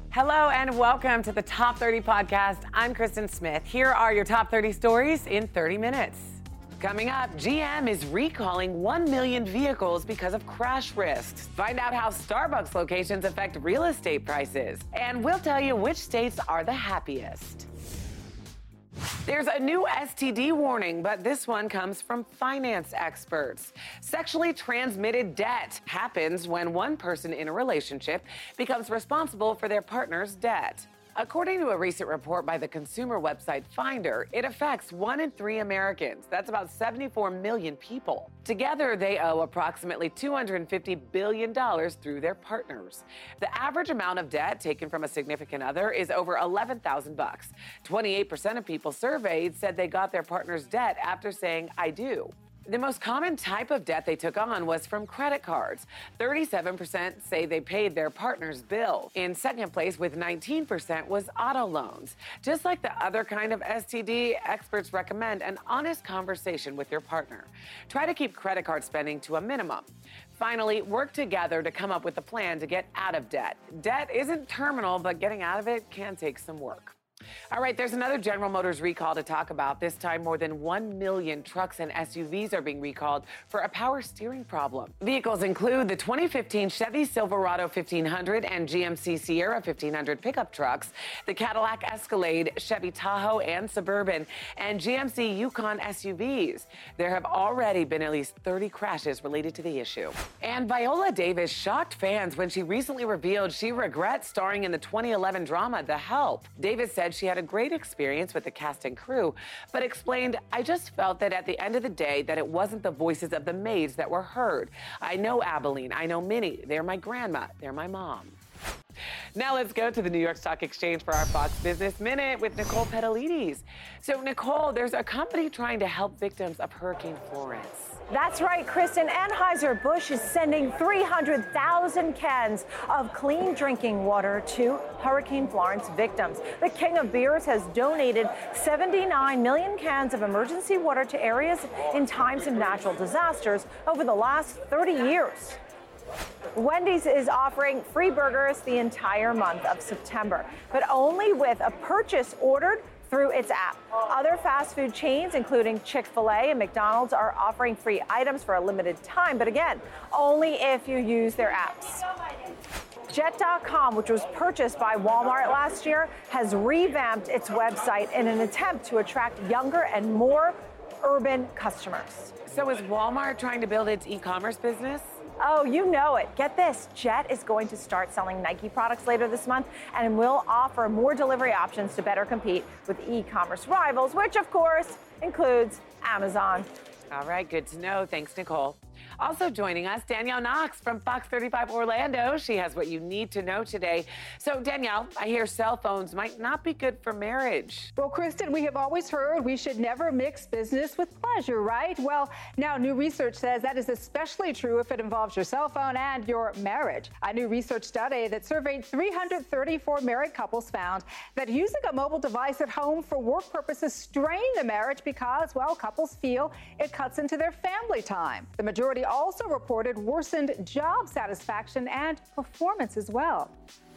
Hello and welcome to the Top 30 podcast. I'm Kristen Smith. Here are your top 30 stories in 30 minutes. Coming up, GM is recalling 1 million vehicles because of crash risks. Find out how Starbucks locations affect real estate prices. And we'll tell you which states are the happiest. There's a new STD warning, but this one comes from finance experts. Sexually transmitted debt happens when one person in a relationship becomes responsible for their partner's debt. According to a recent report by the consumer website Finder, it affects 1 in 3 Americans. That's about 74 million people. Together, they owe approximately $250 billion through their partners. The average amount of debt taken from a significant other is over $11,000. 28% of people surveyed said they got their partner's debt after saying, "I do." The most common type of debt they took on was from credit cards. 37% say they paid their partner's bill. In second place with 19% was auto loans. Just like the other kind of STD, experts recommend an honest conversation with your partner. Try to keep credit card spending to a minimum. Finally, work together to come up with a plan to get out of debt. Debt isn't terminal, but getting out of it can take some work. All right, there's another General Motors recall to talk about. This time, more than 1 million trucks and SUVs are being recalled for a power steering problem. Vehicles include the 2015 Chevy Silverado 1500 and GMC Sierra 1500 pickup trucks, the Cadillac Escalade, Chevy Tahoe and Suburban, and GMC Yukon SUVs. There have already been at least 30 crashes related to the issue. And Viola Davis shocked fans when she recently revealed she regrets starring in the 2011 drama The Help. Davis said she had a great experience with the cast and crew, but explained, "I just felt that at the end of the day that it wasn't the voices of the maids that were heard. I know Abilene, I know Minnie, they're my grandma, they're my mom." Now let's go to the New York Stock Exchange for our Fox Business Minute with Nicole Petalides. So Nicole, there's a company trying to help victims of Hurricane Florence. That's right, Kristen. Anheuser-Busch is sending 300,000 cans of clean drinking water to Hurricane Florence victims. The King of Beers has donated 79 million cans of emergency water to areas in times of natural disasters over the last 30 years. Wendy's is offering free burgers the entire month of September, but only with a purchase ordered through its app. Other fast food chains, including Chick-fil-A and McDonald's, are offering free items for a limited time, but again, only if you use their apps. Jet.com, which was purchased by Walmart last year, has revamped its website in an attempt to attract younger and more urban customers. So is Walmart trying to build its e-commerce business? Oh, you know it. Get this. Jet is going to start selling Nike products later this month and will offer more delivery options to better compete with e-commerce rivals, which, of course, includes Amazon. All right, good to know. Thanks, Nicole. Also joining us, Danielle Knox from Fox 35 Orlando. She has what you need to know today. So, Danielle, I hear cell phones might not be good for marriage. Well, Kristen, we have always heard we should never mix business with pleasure, right? Well, now new research says that is especially true if it involves your cell phone and your marriage. A new research study that surveyed 334 married couples found that using a mobile device at home for work purposes strain the marriage because, well, couples feel it cuts into their family time. The majority also reported worsened job satisfaction and performance as well.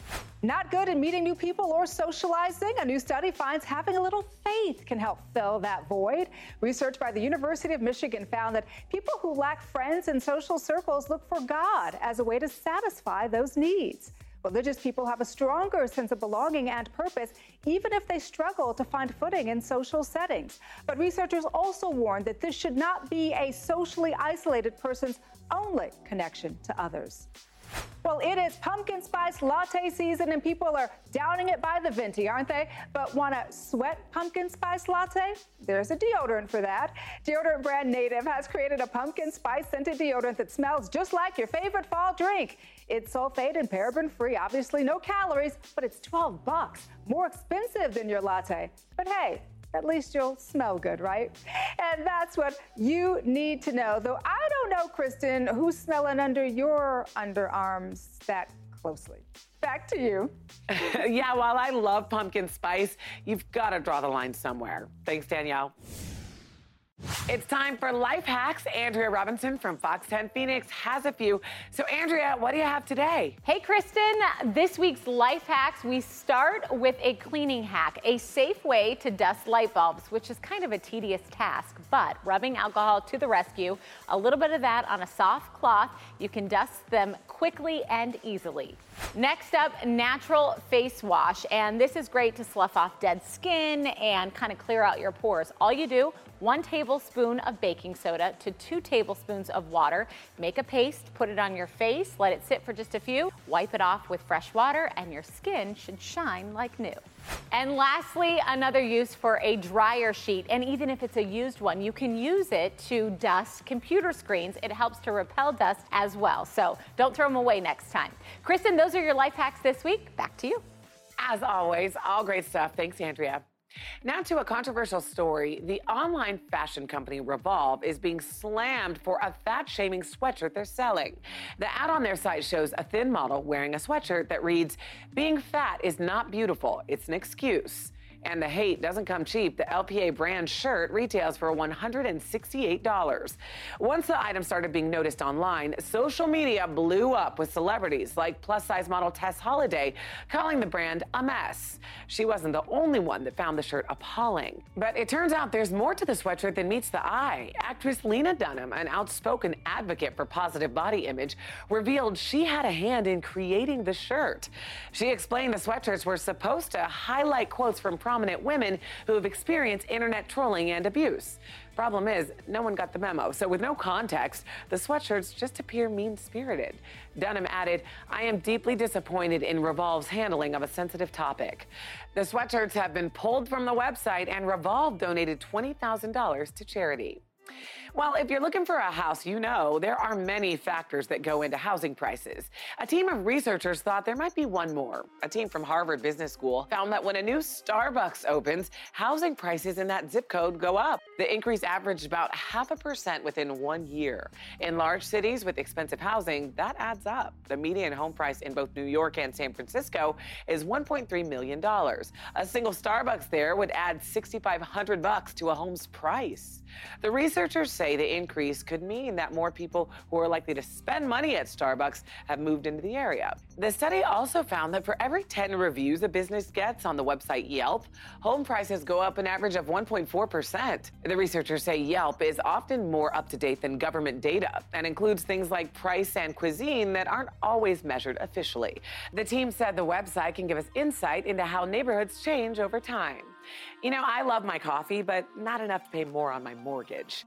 Not good in meeting new people or socializing? A new study finds having a little faith can help fill that void. Research by the University of Michigan found that people who lack friends and social circles look for God as a way to satisfy those needs. Religious people have a stronger sense of belonging and purpose, even if they struggle to find footing in social settings. But researchers also warn that this should not be a socially isolated person's only connection to others. Well, it is pumpkin spice latte season and people are downing it by the venti, aren't they? But want a sweat pumpkin spice latte? There's a deodorant for that. Deodorant brand Native has created a pumpkin spice scented deodorant that smells just like your favorite fall drink. It's sulfate and paraben free, obviously no calories, but it's $12, more expensive than your latte. But hey, at least you'll smell good, right? And that's what you need to know. Though I don't know, Kristen, who's smelling under your underarms that closely. Back to you. Yeah, while I love pumpkin spice, you've got to draw the line somewhere. Thanks, Danielle. It's time for Life Hacks. Andrea Robinson from Fox 10 Phoenix has a few. So, Andrea, what do you have today? Hey, Kristen. This week's Life Hacks, we start with a cleaning hack, a safe way to dust light bulbs, which is kind of a tedious task, but rubbing alcohol to the rescue, a little bit of that on a soft cloth, you can dust them quickly and easily. Next up, natural face wash, and this is great to slough off dead skin and kind of clear out your pores. All you do, 1 tablespoon of baking soda to 2 tablespoons of water. Make a paste, put it on your face, let it sit for just a few, wipe it off with fresh water, and your skin should shine like new. And lastly, another use for a dryer sheet, and even if it's a used one, you can use it to dust computer screens. It helps to repel dust as well, so don't throw them away next time. Kristen, those are your life hacks this week. Back to you. As always, all great stuff. Thanks, Andrea. Now to a controversial story. The online fashion company Revolve is being slammed for a fat-shaming sweatshirt they're selling. The ad on their site shows a thin model wearing a sweatshirt that reads, "Being fat is not beautiful, it's an excuse." And the hate doesn't come cheap. The LPA brand shirt retails for $168. Once the item started being noticed online, social media blew up with celebrities like plus-size model Tess Holliday calling the brand a mess. She wasn't the only one that found the shirt appalling. But it turns out there's more to the sweatshirt than meets the eye. Actress Lena Dunham, an outspoken advocate for positive body image, revealed she had a hand in creating the shirt. She explained the sweatshirts were supposed to highlight quotes from prominent women who have experienced internet trolling and abuse. Problem is, no one got the memo, so with no context, the sweatshirts just appear mean-spirited. Dunham added, "I am deeply disappointed in Revolve's handling of a sensitive topic." The sweatshirts have been pulled from the website, and Revolve donated $20,000 to charity. Well, if you're looking for a house, you know there are many factors that go into housing prices. A team of researchers thought there might be one more. A team from Harvard Business School found that when a new Starbucks opens, housing prices in that zip code go up. The increase averaged about 0.5% within 1 year. In large cities with expensive housing, that adds up. The median home price in both New York and San Francisco is $1.3 million. A single Starbucks there would add $6,500 to a home's price. The researchers say the increase could mean that more people who are likely to spend money at Starbucks have moved into the area. The study also found that for every 10 reviews a business gets on the website Yelp, home prices go up an average of 1.4%. The researchers say Yelp is often more up-to-date than government data and includes things like price and cuisine that aren't always measured officially. The team said the website can give us insight into how neighborhoods change over time. You know, I love my coffee, but not enough to pay more on my mortgage.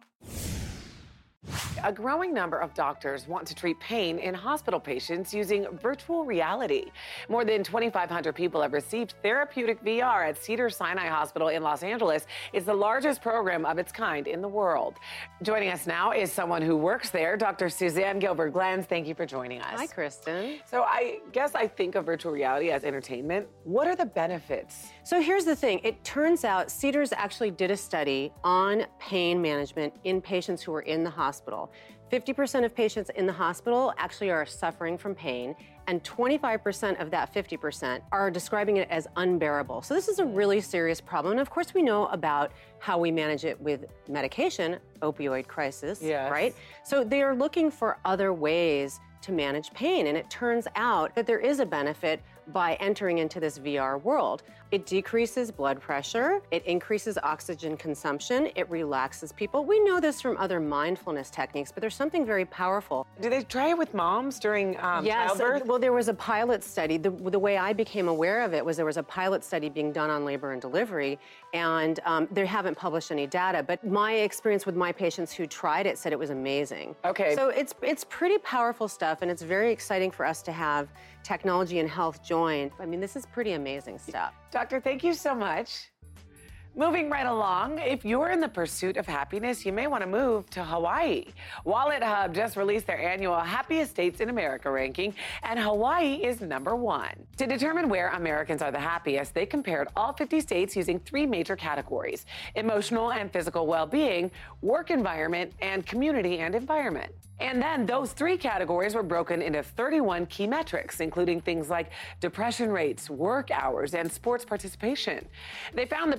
A growing number of doctors want to treat pain in hospital patients using virtual reality. More than 2,500 people have received therapeutic VR at Cedars-Sinai Hospital in Los Angeles. It's the largest program of its kind in the world. Joining us now is someone who works there, Dr. Suzanne Gilbert-Glenz. Thank you for joining us. Hi, Kristen. So I guess I think of virtual reality as entertainment. What are the benefits? So here's the thing. It turns out Cedars actually did a study on pain management in patients who were in the hospital. 50% of patients in the hospital actually are suffering from pain, and 25% of that 50% are describing it as unbearable. So this is a really serious problem. And of course, we know about how we manage it with medication, opioid crisis, yes. Right? So they are looking for other ways to manage pain. And it turns out that there is a benefit by entering into this VR world. It decreases blood pressure, it increases oxygen consumption, it relaxes people. We know this from other mindfulness techniques, but there's something very powerful. Do they try it with moms during childbirth? Well, there was a pilot study. The way I became aware of it was there was a pilot study being done on labor and delivery, and they haven't published any data, but my experience with my patients who tried it said it was amazing. Okay. So it's pretty powerful stuff, and it's very exciting for us to have technology and health joined. I mean, this is pretty amazing stuff. Doctor, thank you so much. Moving right along, if you're in the pursuit of happiness, you may want to move to Hawaii. Wallet Hub just released their annual Happiest States in America ranking, and Hawaii is #1. To determine where Americans are the happiest, they compared all 50 states using 3 major categories: emotional and physical well-being, work environment, and community and environment. And then those 3 categories were broken into 31 key metrics, including things like depression rates, work hours, and sports participation. They found that people in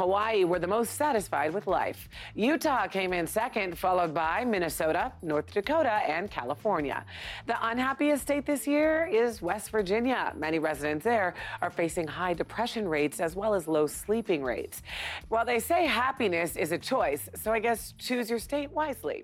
Hawaii were the most satisfied with life. Utah came in second, followed by Minnesota, North Dakota, and California. The unhappiest state this year is West Virginia. Many residents there are facing high depression rates as well as low sleeping rates. Well, they say happiness is a choice, so I guess choose your state wisely.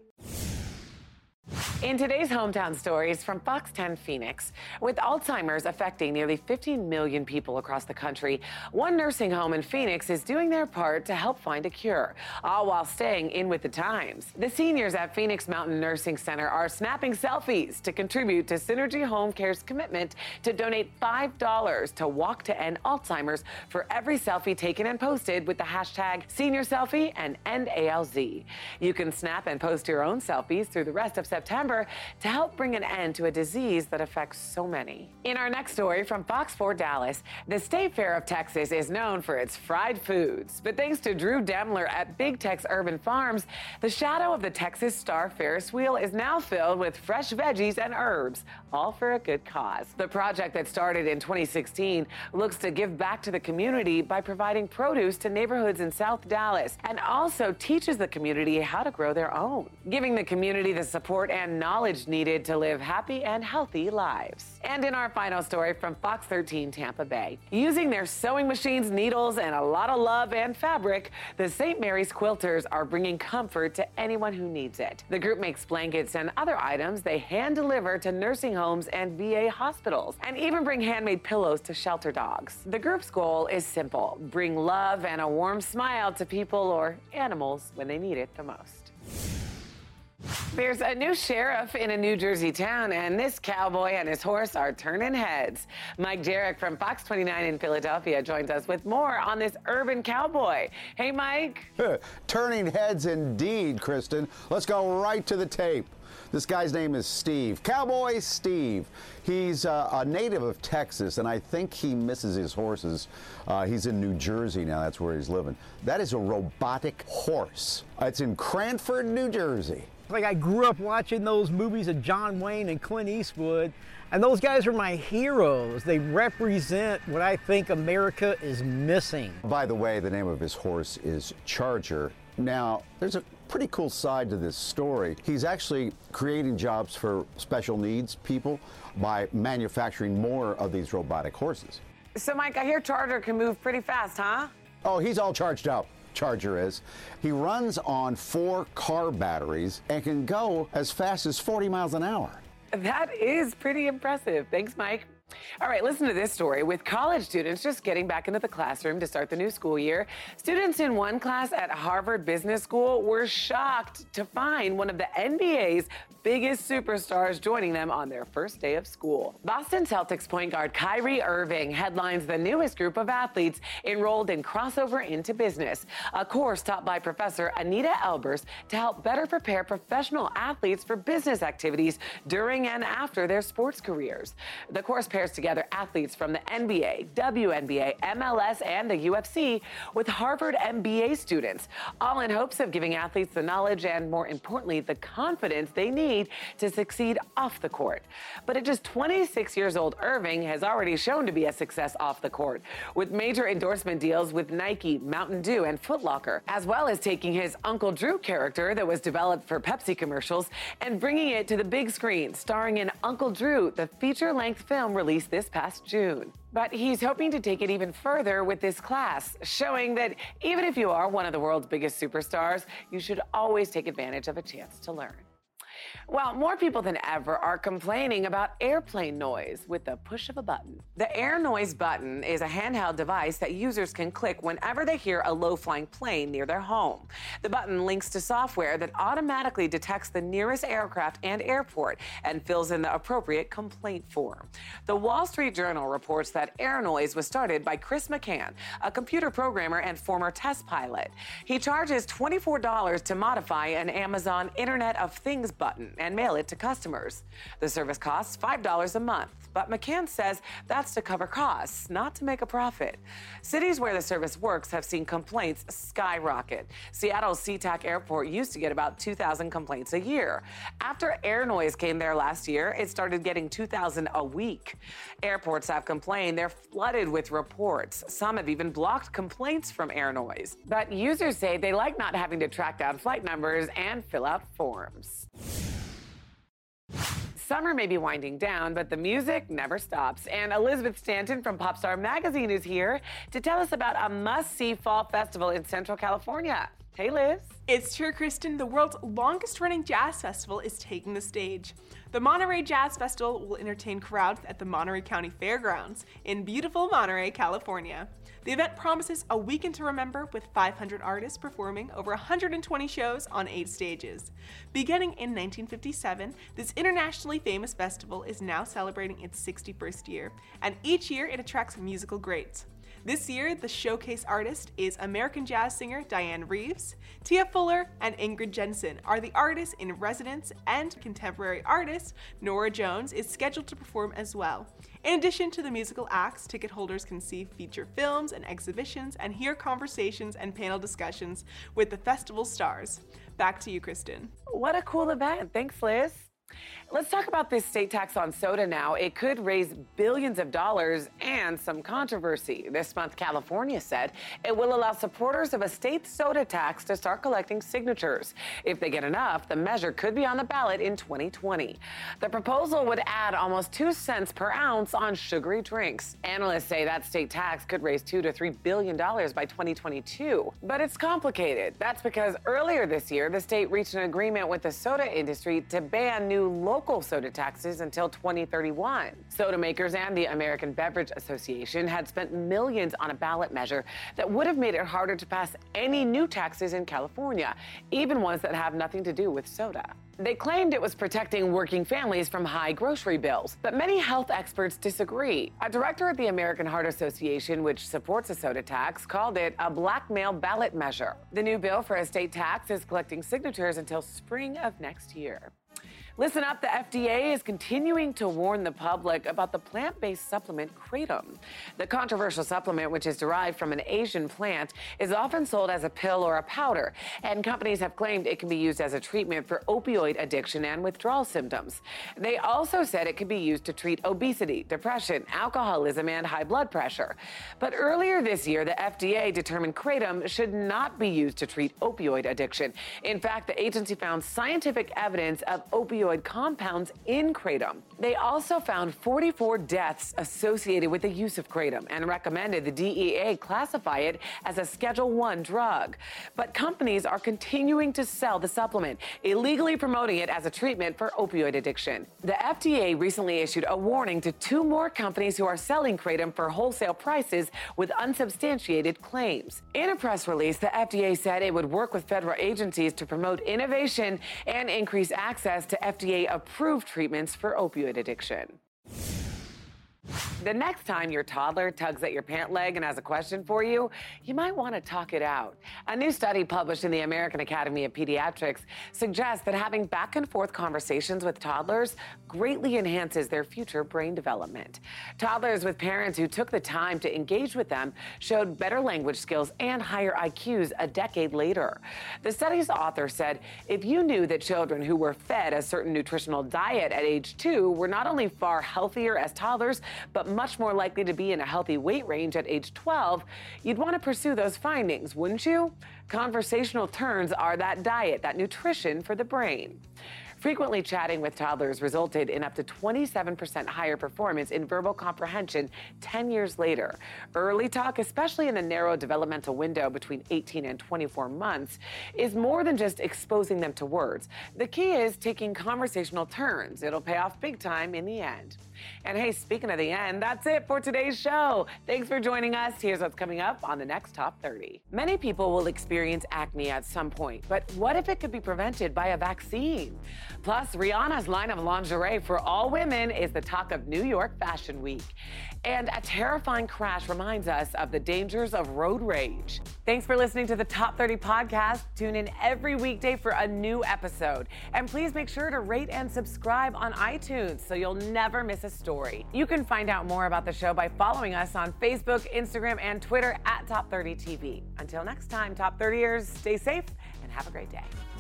In today's hometown stories from Fox 10 Phoenix, with Alzheimer's affecting nearly 15 million people across the country, one nursing home in Phoenix is doing their part to help find a cure, all while staying in with the times. The seniors at Phoenix Mountain Nursing Center are snapping selfies to contribute to Synergy Home Care's commitment to donate $5 to Walk to End Alzheimer's for every selfie taken and posted with the hashtag #SeniorSelfie and EndALZ. You can snap and post your own selfies through the rest of September to help bring an end to a disease that affects so many. In our next story from Fox 4 Dallas, the State Fair of Texas is known for its fried foods. But thanks to Drew Demler at Big Tex Urban Farms, the shadow of the Texas Star Ferris wheel is now filled with fresh veggies and herbs, all for a good cause. The project that started in 2016 looks to give back to the community by providing produce to neighborhoods in South Dallas and also teaches the community how to grow their own, giving the community the support and knowledge needed to live happy and healthy lives. And in our final story from Fox 13 Tampa Bay, using their sewing machines, needles, and a lot of love and fabric, the St. Mary's Quilters are bringing comfort to anyone who needs it. The group makes blankets and other items they hand deliver to nursing homes and VA hospitals, and even bring handmade pillows to shelter dogs. The group's goal is simple: bring love and a warm smile to people or animals when they need it the most. There's a new sheriff in a New Jersey town, and this cowboy and his horse are turning heads. Mike Jarek from Fox 29 in Philadelphia joins us with more on this urban cowboy. Hey, Mike. Turning heads indeed, Kristen. Let's go right to the tape. This guy's name is Steve. Cowboy Steve. He's a native of Texas, and I think he misses his horses. He's in New Jersey now. That's where he's living. That is a robotic horse. It's in Cranford, New Jersey. Like, I grew up watching those movies of John Wayne and Clint Eastwood, and those guys are my heroes. They represent what I think America is missing. By the way, the name of his horse is Charger. Now, there's a pretty cool side to this story. He's actually creating jobs for special needs people by manufacturing more of these robotic horses. So, Mike, I hear Charger can move pretty fast, huh? Oh, he's all charged up. Charger is. He runs on 4 car batteries and can go as fast as 40 miles an hour. That is pretty impressive. Thanks, Mike. All right, listen to this story. With college students just getting back into the classroom to start the new school year, students in one class at Harvard Business School were shocked to find one of the NBA's biggest superstars joining them on their first day of school. Boston Celtics point guard Kyrie Irving headlines the newest group of athletes enrolled in Crossover into Business, a course taught by Professor Anita Elbers to help better prepare professional athletes for business activities during and after their sports careers. The course pairs together athletes from the NBA, WNBA, MLS, and the UFC with Harvard MBA students, all in hopes of giving athletes the knowledge and, more importantly, the confidence they need to succeed off the court. But at just 26 years old, Irving has already shown to be a success off the court, with major endorsement deals with Nike, Mountain Dew, and Foot Locker, as well as taking his Uncle Drew character that was developed for Pepsi commercials and bringing it to the big screen, starring in Uncle Drew, the feature-length film released this past June. But he's hoping to take it even further with this class, showing that even if you are one of the world's biggest superstars, you should always take advantage of a chance to learn. Well, more people than ever are complaining about airplane noise with the push of a button. The Air Noise button is a handheld device that users can click whenever they hear a low-flying plane near their home. The button links to software that automatically detects the nearest aircraft and airport and fills in the appropriate complaint form. The Wall Street Journal reports that Air Noise was started by Chris McCann, a computer programmer and former test pilot. He charges $24 to modify an Amazon Internet of Things button and mail it to customers. The service costs $5 a month. but McCann says that's to cover costs, not to make a profit. Cities where the service works have seen complaints skyrocket. Seattle's SeaTac Airport used to get about 2,000 complaints a year. After air noise came there last year, it started getting 2,000 a week. Airports have complained they're flooded with reports. Some have even blocked complaints from air noise. But users say they like not having to track down flight numbers and fill out forms. Summer may be winding down, but the music never stops. And Elizabeth Stanton from Popstar Magazine is here to tell us about a must-see fall festival in Central California. Hey, Liz. It's true, Kristen. The world's longest-running jazz festival is taking the stage. The Monterey Jazz Festival will entertain crowds at the Monterey County Fairgrounds in beautiful Monterey, California. The event promises a weekend to remember with 500 artists performing over 120 shows on 8 stages. Beginning in 1957, this internationally famous festival is now celebrating its 61st year, and each year it attracts musical greats. This year, the showcase artist is American jazz singer Diane Reeves. Tia Fuller and Ingrid Jensen are the artists in residence, and contemporary artist Nora Jones is scheduled to perform as well. In addition to the musical acts, ticket holders can see feature films and exhibitions and hear conversations and panel discussions with the festival stars. Back to you, Kristen. What a cool event. Thanks, Liz. Let's talk about this state tax on soda now. It could raise billions of dollars and some controversy. This month, California said it will allow supporters of a state soda tax to start collecting signatures. If they get enough, the measure could be on the ballot in 2020. The proposal would add almost 2 cents per ounce on sugary drinks. Analysts say that state tax could raise $2 to $3 billion by 2022. But it's complicated. That's because earlier this year, the state reached an agreement with the soda industry to ban new local soda taxes until 2031. Soda makers and the American Beverage Association had spent millions on a ballot measure that would have made it harder to pass any new taxes in California, even ones that have nothing to do with soda. They claimed it was protecting working families from high grocery bills, but many health experts disagree. A director at the American Heart Association, which supports a soda tax, called it a blackmail ballot measure. The new bill for a state tax is collecting signatures until spring of next year. Listen up, the FDA is continuing to warn the public about the plant-based supplement Kratom. The controversial supplement, which is derived from an Asian plant, is often sold as a pill or a powder, and companies have claimed it can be used as a treatment for opioid addiction and withdrawal symptoms. They also said it could be used to treat obesity, depression, alcoholism, and high blood pressure. But earlier this year, the FDA determined Kratom should not be used to treat opioid addiction. In fact, the agency found scientific evidence of opioid compounds in Kratom. They also found 44 deaths associated with the use of Kratom and recommended the DEA classify it as a Schedule I drug. But companies are continuing to sell the supplement, illegally promoting it as a treatment for opioid addiction. The FDA recently issued a warning to 2 more companies who are selling Kratom for wholesale prices with unsubstantiated claims. In a press release, the FDA said it would work with federal agencies to promote innovation and increase access to FDA-approved treatments for opioid addiction. The next time your toddler tugs at your pant leg and has a question for you, you might want to talk it out. A new study published in the American Academy of Pediatrics suggests that having back and forth conversations with toddlers greatly enhances their future brain development. Toddlers with parents who took the time to engage with them showed better language skills and higher IQs a decade later. The study's author said, if you knew that children who were fed a certain nutritional diet at age 2 were not only far healthier as toddlers, but much more likely to be in a healthy weight range at age 12, you'd want to pursue those findings, wouldn't you? Conversational turns are that diet, that nutrition for the brain. Frequently chatting with toddlers resulted in up to 27% higher performance in verbal comprehension 10 years later. Early talk, especially in the narrow developmental window between 18 and 24 months, is more than just exposing them to words. The key is taking conversational turns. It'll pay off big time in the end. And hey, speaking of the end, that's it for today's show. Thanks for joining us. Here's what's coming up on the next Top 30. Many people will experience acne at some point, but what if it could be prevented by a vaccine? Plus, Rihanna's line of lingerie for all women is the talk of New York Fashion Week. And a terrifying crash reminds us of the dangers of road rage. Thanks for listening to the Top 30 podcast. Tune in every weekday for a new episode. And please make sure to rate and subscribe on iTunes so you'll never miss a story. You can find out more about the show by following us on Facebook, Instagram, and Twitter at Top 30 TV. Until next time, Top 30ers, stay safe and have a great day.